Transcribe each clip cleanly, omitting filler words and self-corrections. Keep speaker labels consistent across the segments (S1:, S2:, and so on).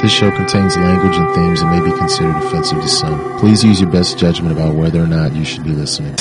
S1: This show contains language and themes that may be considered offensive to some. Please use your best judgment about whether or not you should be listening.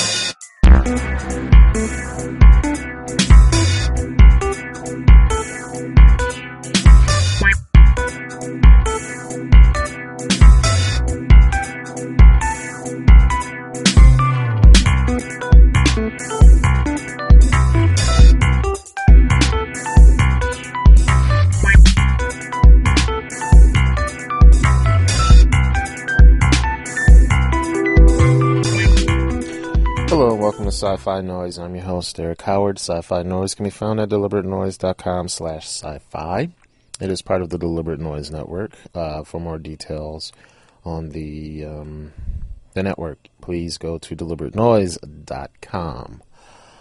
S1: Sci-Fi Noise. I'm your host, Eric Howard. Sci-Fi Noise can be found at deliberatenoise.com/sci-fi. It is part of the Deliberate Noise Network. For more details on the network, please go to deliberatenoise.com.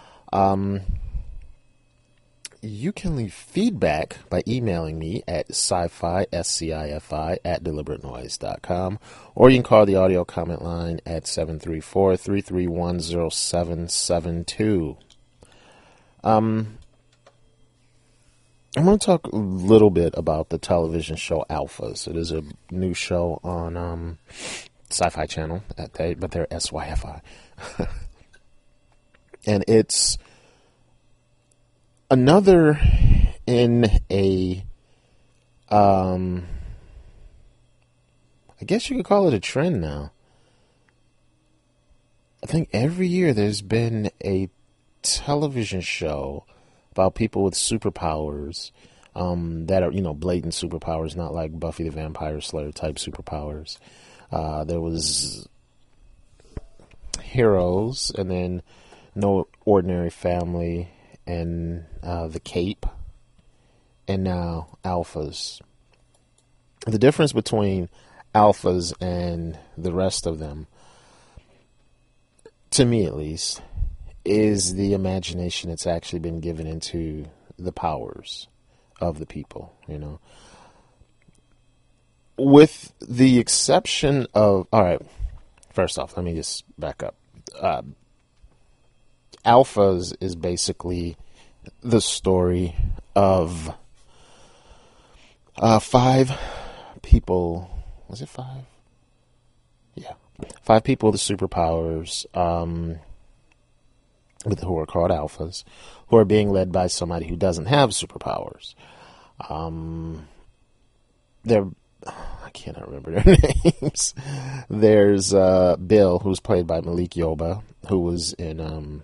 S1: You can leave feedback by emailing me at sci-fi, SCIFI, at deliberatenoise.com, or you can call the audio comment line at 734-331-0772. I'm going to talk a little bit about the television show Alphas. It is a new show on Sci-Fi Channel, but they're SYFI. And it's another in a, I guess you could call it a trend now. I think every year there's been a television show about people with superpowers, that are, blatant superpowers, not like Buffy the Vampire Slayer type superpowers. There was Heroes, and then No Ordinary Family, and The Cape, and now Alphas. The difference between Alphas and the rest of them, to me at least, is the imagination that's actually been given into the powers of the people, With the exception of... Alright, first off, let me just back up. Alphas is basically the story of 5 people. Was it 5? Yeah. 5 people with superpowers, who are called Alphas, who are being led by somebody who doesn't have superpowers. I cannot remember their names. There's Bill, who's played by Malik Yoba, who was in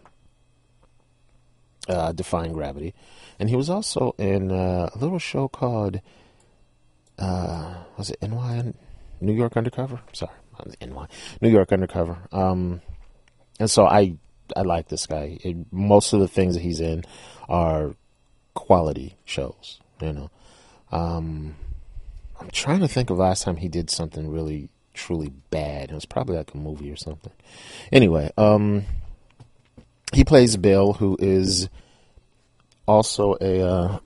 S1: Defying Gravity, and he was also in a little show called was it New York Undercover? Sorry, New York Undercover. And so I like this guy. Most of the things that he's in are quality shows. I'm trying to think of last time he did something really truly bad. It was probably like a movie or something. Anyway, he plays Bill, who is also I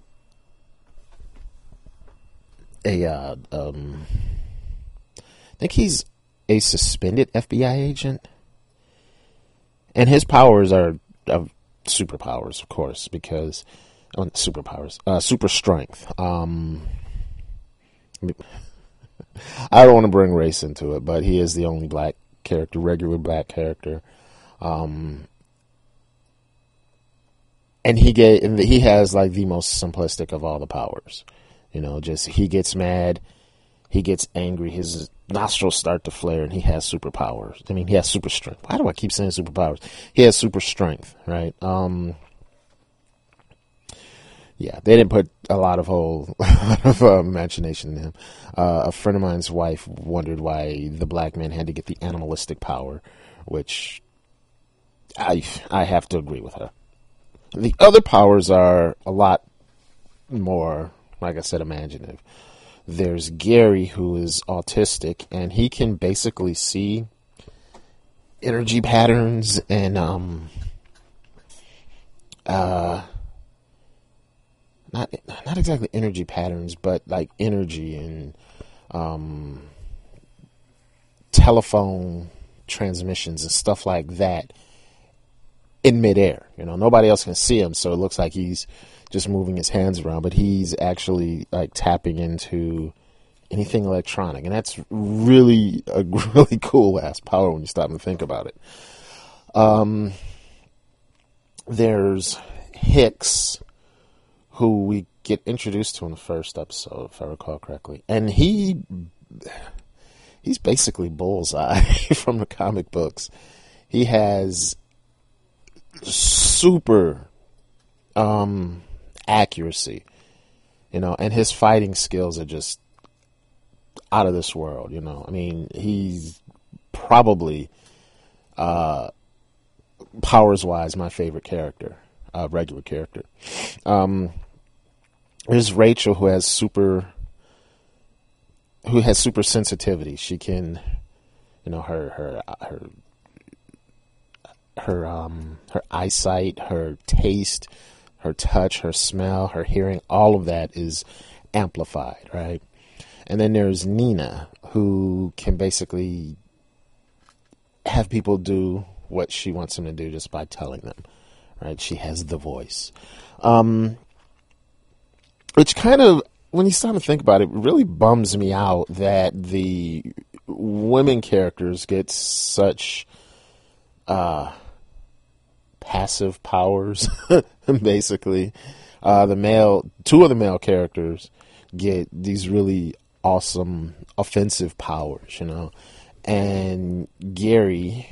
S1: think he's a suspended FBI agent, and his powers are superpowers, of course, because super strength. I don't want to bring race into it, but he is the only black character, regular black character. And he has like the most simplistic of all the powers. Just he gets mad, he gets angry, his nostrils start to flare, and he has superpowers. I mean, he has super strength. Why do I keep saying superpowers? He has super strength, right? Yeah, they didn't put a lot of imagination in him. A friend of mine's wife wondered why the black man had to get the animalistic power, which I have to agree with her. The other powers are a lot more, like I said, imaginative. There's Gary, who is autistic, and he can basically see energy patterns and not exactly energy patterns, but like energy and telephone transmissions and stuff like that in midair. Nobody else can see him, so it looks like he's just moving his hands around, but he's actually like tapping into anything electronic, and that's really a really cool ass power when you stop and think about it. There's Hicks, who we get introduced to in the first episode, if I recall correctly, and he's basically Bullseye from the comic books. He has super accuracy, and his fighting skills are just out of this world. I mean, he's probably powers wise my favorite character, regular character. There's Rachel, who has super sensitivity. She can, her eyesight, her taste, her touch, her smell, her hearing, all of that is amplified, right? And then there's Nina, who can basically have people do what she wants them to do just by telling them, right? She has the voice. Which kind of, when you start to think about it, really bums me out that the women characters get such passive powers, basically. Two of the male characters get these really awesome offensive powers, and Gary,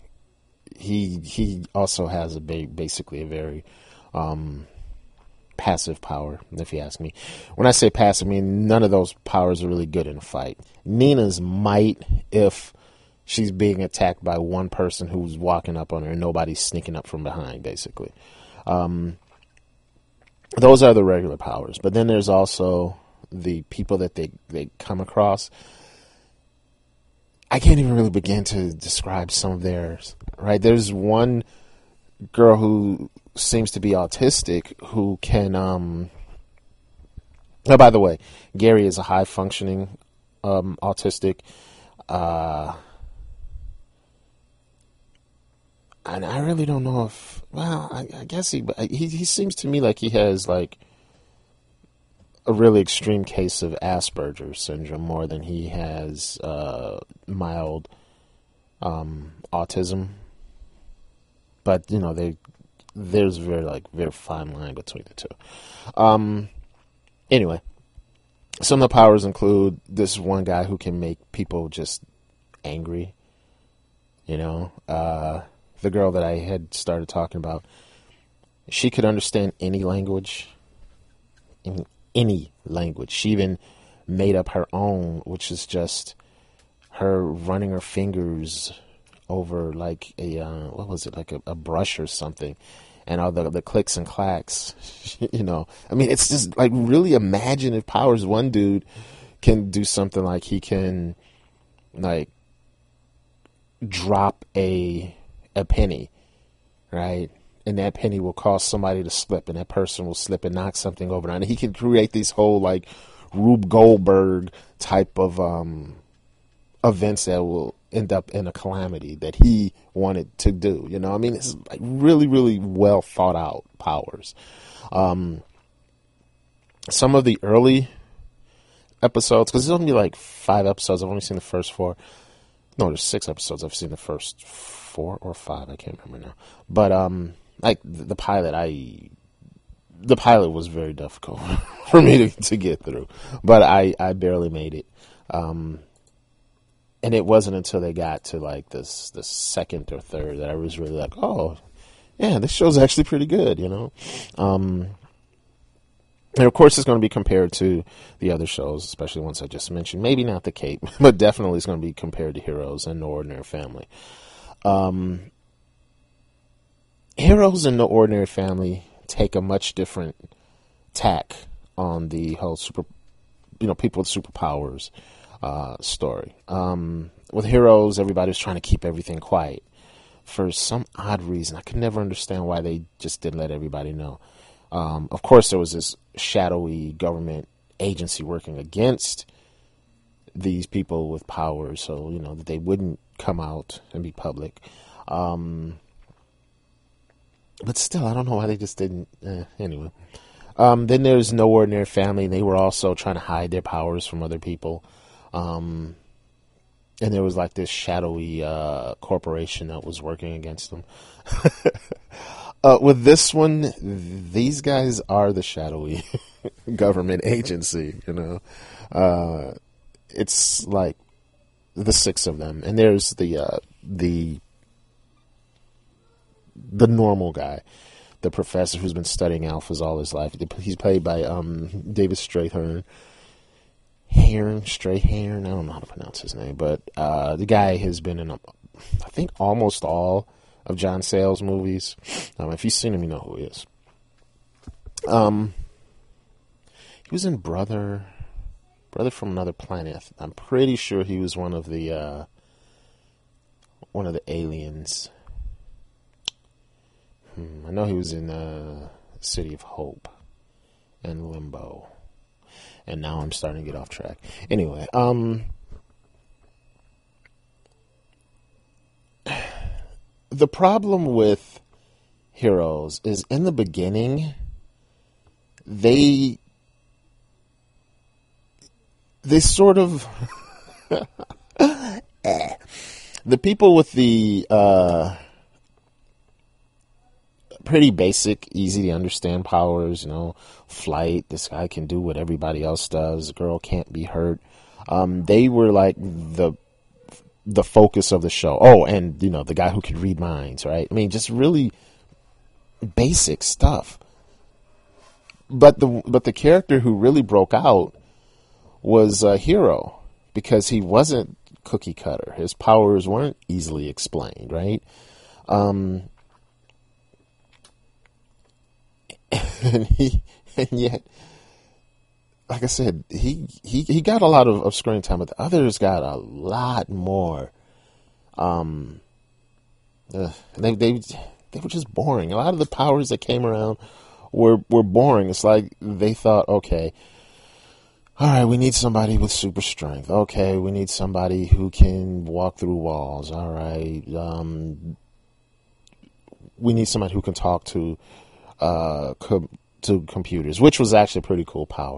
S1: he also has basically a very passive power, if you ask me. When I say passive, I mean none of those powers are really good in a fight. Nina's might, if she's being attacked by one person who's walking up on her and nobody's sneaking up from behind, basically. Those are the regular powers. But then there's also the people that they come across. I can't even really begin to describe some of theirs, right? There's one girl who seems to be autistic who can, oh, by the way, Gary is a high functioning, autistic, and I really don't know if, well, I guess he seems to me like he has like a really extreme case of Asperger's syndrome more than he has mild autism. But there's very fine line between the two. Anyway, some of the powers include this one guy who can make people just angry. The girl that I had started talking about, she could understand any language. Any language. She even made up her own, which is just her running her fingers over like a brush or something, and all the clicks and clacks. I mean, it's just like really imaginative powers. One dude can do something like he can like drop a penny, right? And that penny will cause somebody to slip, and that person will slip and knock something over. And he can create these whole like Rube Goldberg type of events that will end up in a calamity that he wanted to do. I mean, it's like really, really well thought out powers. Some of the early episodes, because there's only like 5 episodes. I've only seen the first 4. No, there's 6 episodes. I've seen the first 4 or 5. I can't remember now. But like the pilot was very difficult for me to get through, but I barely made it. And it wasn't until they got to like the second or third that I was really like, oh, yeah, this show's actually pretty good, And of course, it's going to be compared to the other shows, especially ones I just mentioned. Maybe not The Cape, but definitely it's going to be compared to Heroes and No Ordinary Family. Heroes and No Ordinary Family take a much different tack on the whole people with superpowers story. With Heroes, everybody's trying to keep everything quiet. For some odd reason, I could never understand why they just didn't let everybody know. Of course, there was this shadowy government agency working against these people with powers, so that they wouldn't come out and be public. But still, I don't know why they just didn't. Anyway, then there's No Ordinary Family. They were also trying to hide their powers from other people. And there was like this shadowy corporation that was working against them. With this one, these guys are the shadowy government agency, you know. It's like the six of them, and there's the normal guy, the professor who's been studying alphas all his life. He's played by David Strathairn. Strayhorn, I don't know how to pronounce his name, but the guy has been in, I think, almost all of John Sayles' movies. If you've seen him, you know who he is. He was in Brother from Another Planet. I'm pretty sure he was one of the aliens. I know he was in City of Hope and Limbo. And now I'm starting to get off track. Anyway, the problem with Heroes is in the beginning, they sort of the people with the pretty basic, easy to understand powers, you know, flight. This guy can do what everybody else does. The girl can't be hurt. They were like the focus of the show. Oh, and you know, the guy who could read minds, right? I mean, just really basic stuff. But the character who really broke out was Hero, because he wasn't cookie cutter. His powers weren't easily explained, right? And yet, like I said, he got a lot of screen time, but the others got a lot more. They were just boring. A lot of the powers that came around were boring. It's like they thought, okay, all right, we need somebody with super strength. Okay, we need somebody who can walk through walls. All right, we need somebody who can talk to computers, which was actually a pretty cool power.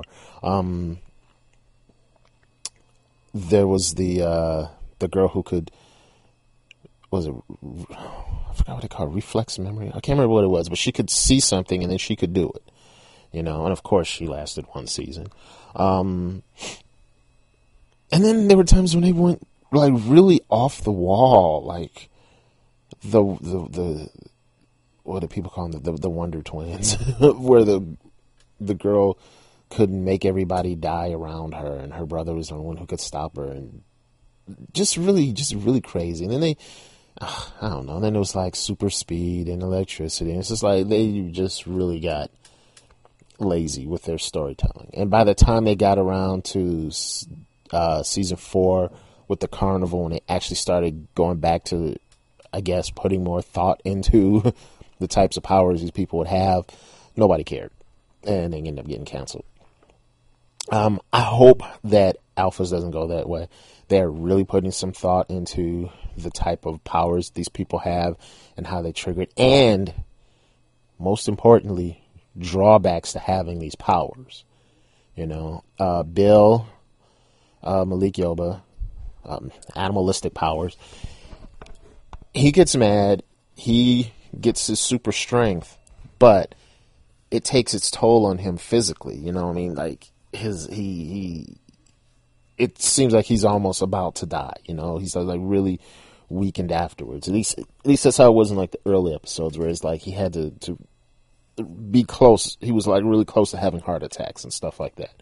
S1: There was the girl who could, was it, I forgot what they call it, reflex memory. I can't remember what it was, but she could see something and then she could do it, you know. And of course, she lasted one season. And then there were times when they went like really off the wall, like the what do people call them? The Wonder Twins, where the girl could make everybody die around her, and her brother was the one who could stop her, and just really crazy. And then they, I don't know. And then it was like super speed and electricity, and it's just like they just really got lazy with their storytelling. And by the time they got around to season 4 with the carnival, and they actually started going back to, I guess, putting more thought into the types of powers these people would have, nobody cared, and they ended up getting canceled. I hope that Alphas doesn't go that way. They're really putting some thought into the type of powers these people have and how they trigger it, and most importantly, drawbacks to having these powers. You know, Bill, Malik Yoba, animalistic powers. He gets mad. He gets his super strength, but it takes its toll on him physically. You know what I mean? Like it seems like he's almost about to die. You know, he's like really weakened afterwards. At least that's how it was in like the early episodes, where it's like he had to be close. He was like really close to having heart attacks and stuff like that.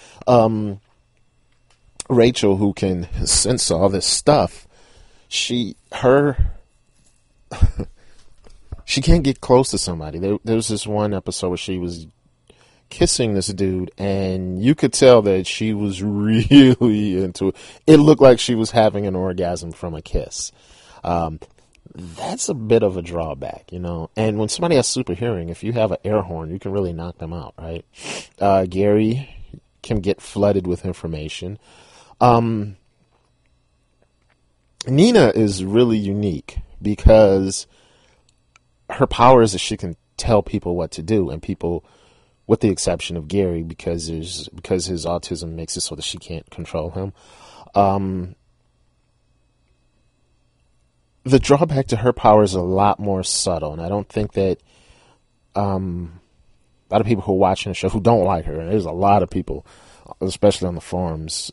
S1: Rachel, who can sense all this stuff, she can't get close to somebody. There was this one episode where she was kissing this dude, and you could tell that she was really into it. It looked like she was having an orgasm from a kiss. That's a bit of a drawback, you know. And when somebody has super hearing, if you have an air horn, you can really knock them out, right? Gary can get flooded with information. Nina is really unique because her power is that she can tell people what to do, and people with the exception of Gary, because his autism makes it so that she can't control him. The drawback to her power is a lot more subtle, and I don't think that a lot of people who are watching the show who don't like her, and there's a lot of people, especially on the forums,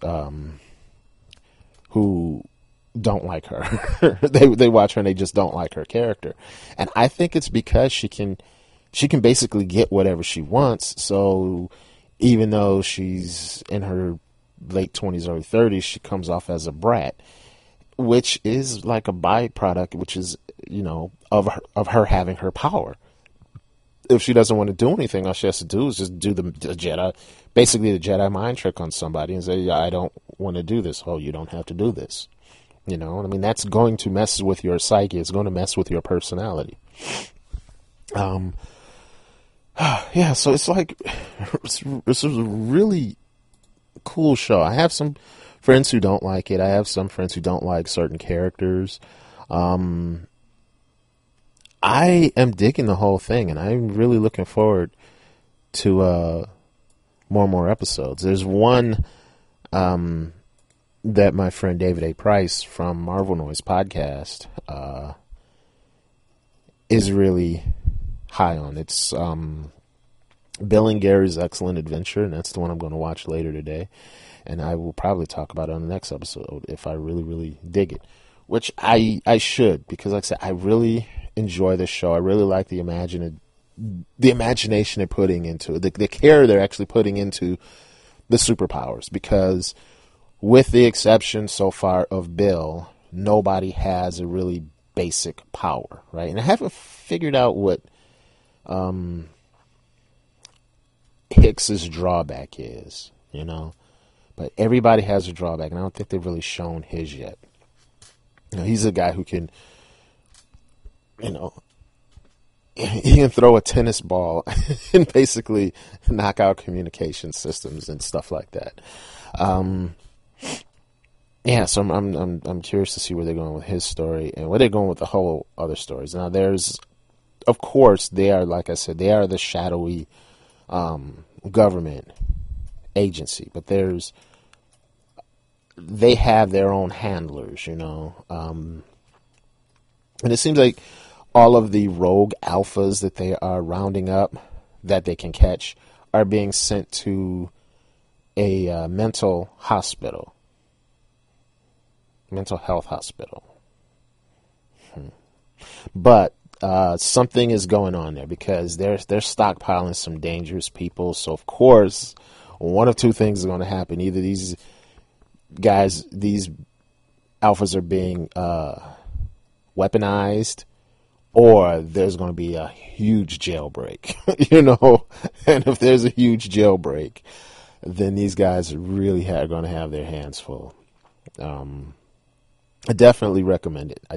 S1: who don't like her. They watch her and they just don't like her character, and I think it's because she can basically get whatever she wants. So even though she's in her late 20s, early 30s, she comes off as a brat, which is like a byproduct, which is, of her having her power. If she doesn't want to do anything, all she has to do is just do the Jedi, basically the Jedi mind trick on somebody and say, I don't want to do this. Oh, you don't have to do this. That's going to mess with your psyche. It's going to mess with your personality. Yeah, so it's like, it's a really cool show. I have some friends who don't like it. I have some friends who don't like certain characters. I am digging the whole thing, and I'm really looking forward to more and more episodes. There's one that my friend David A. Price from Marvel Noise podcast is really high on. It's Bill and Gary's Excellent Adventure, and that's the one I'm going to watch later today. And I will probably talk about it on the next episode if I really, really dig it. Which I should, because like I said, I really enjoy this show. I really like the imagination they're putting into it, the care they're actually putting into the superpowers. Because with the exception so far of Bill, nobody has a really basic power, right? And I haven't figured out what Hicks's drawback is, But everybody has a drawback, and I don't think they've really shown his yet. He's a guy who can, he can throw a tennis ball and basically knock out communication systems and stuff like that. Yeah, so I'm curious to see where they're going with his story and where they're going with the whole other stories. Now, of course, they are, like I said, they are the shadowy government agency, but they have their own handlers, and it seems like all of the rogue alphas that they are rounding up that they can catch are being sent to a mental health hospital. But something is going on there, because they're stockpiling some dangerous people. So of course, one of two things is going to happen: either these alphas are being weaponized, or there's going to be a huge jailbreak. And if there's a huge jailbreak, then these guys really are going to have their hands full. I definitely recommend it.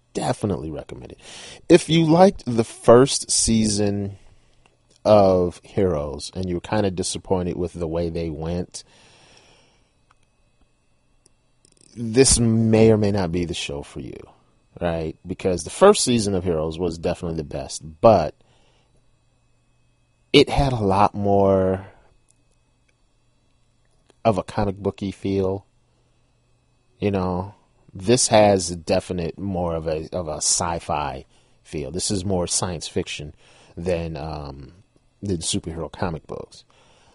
S1: If you liked the first season of Heroes and you were kind of disappointed with the way they went, this may or may not be the show for you, right? Because the first season of Heroes was definitely the best, but it had a lot more of a comic booky feel. This has a definite more of a sci-fi feel. This is more science fiction than superhero comic books.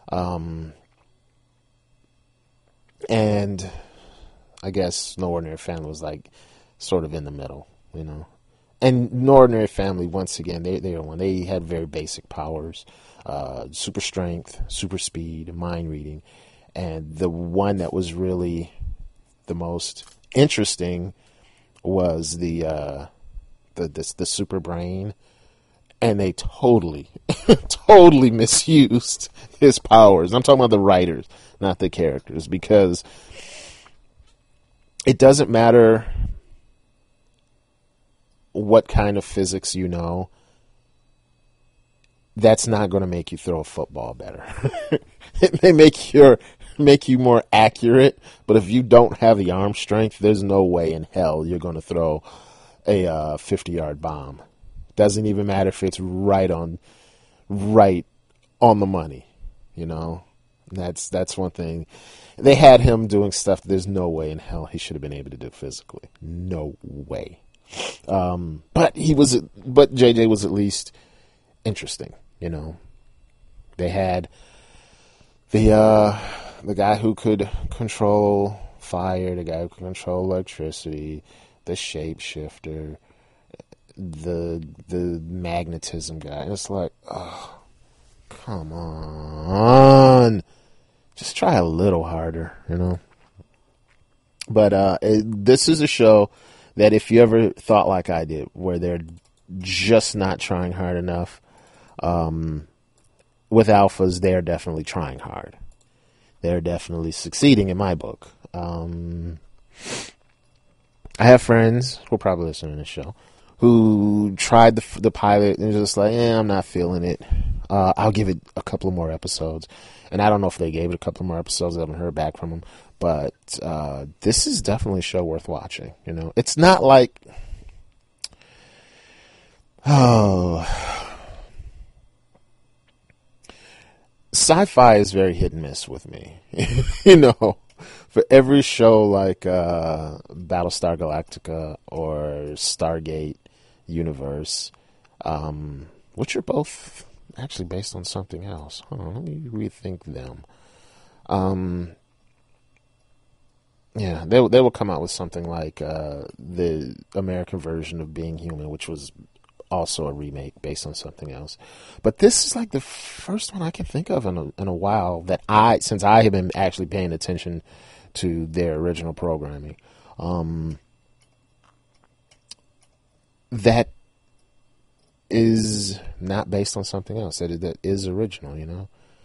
S1: And I guess No Ordinary Family was like sort of in the middle, And No Ordinary Family, once again, they had very basic powers, super strength, super speed, mind reading, and the one that was really the most interesting was the super brain, and they totally misused his powers. I'm talking about the writers, not the characters, because it doesn't matter what kind of physics that's not going to make you throw a football better. It may make you more accurate, but if you don't have the arm strength, there's no way in hell you're going to throw a 50-yard bomb. Doesn't even matter if it's right on the money. You know, that's one thing. They had him doing stuff that there's no way in hell he should have been able to do physically. No way. But JJ was at least interesting. You know, they had the guy who could control fire, the guy who could control electricity, the shapeshifter, the magnetism guy. And it's like, oh, come on. Just try a little harder, you know. But this is a show that if you ever thought like I did, where they're just not trying hard enough, with alphas, they're definitely trying hard. They're definitely succeeding in my book. I have friends who will probably listen to this show who tried the pilot and just like, I'm not feeling it. I'll give it a couple of more episodes. And I don't know if they gave it a couple more episodes. I haven't heard back from them. But this is definitely a show worth watching. You know, it's not like, sci-fi is very hit and miss with me. You know, for every show like Battlestar Galactica or Stargate Universe, which are both actually based on something else. Hold on, let me rethink them. Yeah, they will come out with something like the American version of Being Human, which was also a remake based on something else. But this is like the first one I can think of in a while that since I have been actually paying attention to their original programming, that is not based on something else, that is original, you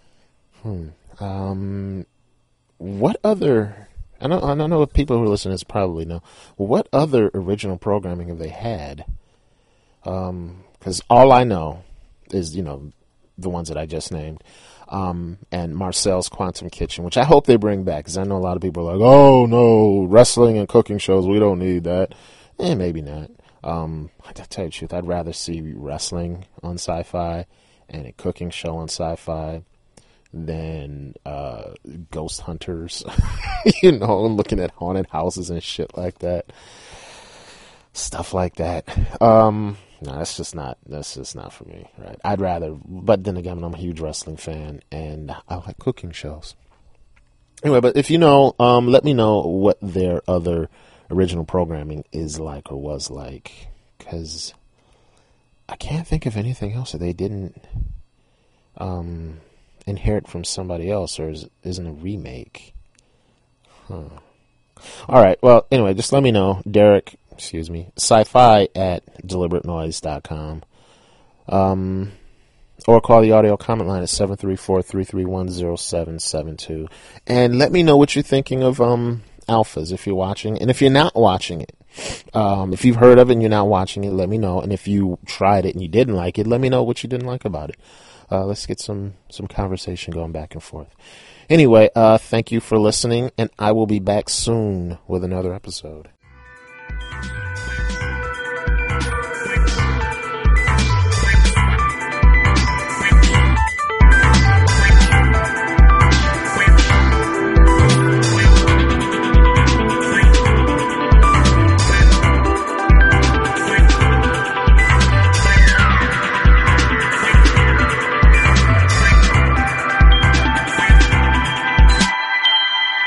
S1: know? What other... I know people who are listening to this probably know. What other original programming have they had? Because all I know is, you know, the ones that I just named. And Marcel's Quantum Kitchen, which I hope they bring back, because I know a lot of people are like, oh, no, wrestling and cooking shows, we don't need that. Maybe not. To tell you the truth, I'd rather see wrestling on Sci-Fi and a cooking show on Sci-Fi than ghost hunters, you know, looking at haunted houses and shit like that. Stuff like that. No, that's just not for me, right? I'd rather, but then again, I'm a huge wrestling fan and I like cooking shows. Anyway, but if you know, let me know what their other original programming is like or was like, because I can't think of anything else that they didn't inherit from somebody else or isn't a remake. All right. Well, anyway, just let me know, Derek. Sci-fi at deliberatenoise.com. Or call the audio comment line at 734-331-0772. And let me know what you're thinking of Alphas if you're watching. And if you're not watching it, if you've heard of it and you're not watching it, let me know. And if you tried it and you didn't like it, let me know what you didn't like about it. Let's get some conversation going back and forth. Anyway, thank you for listening, and I will be back soon with another episode.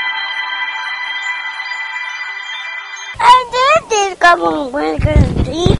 S2: Couple of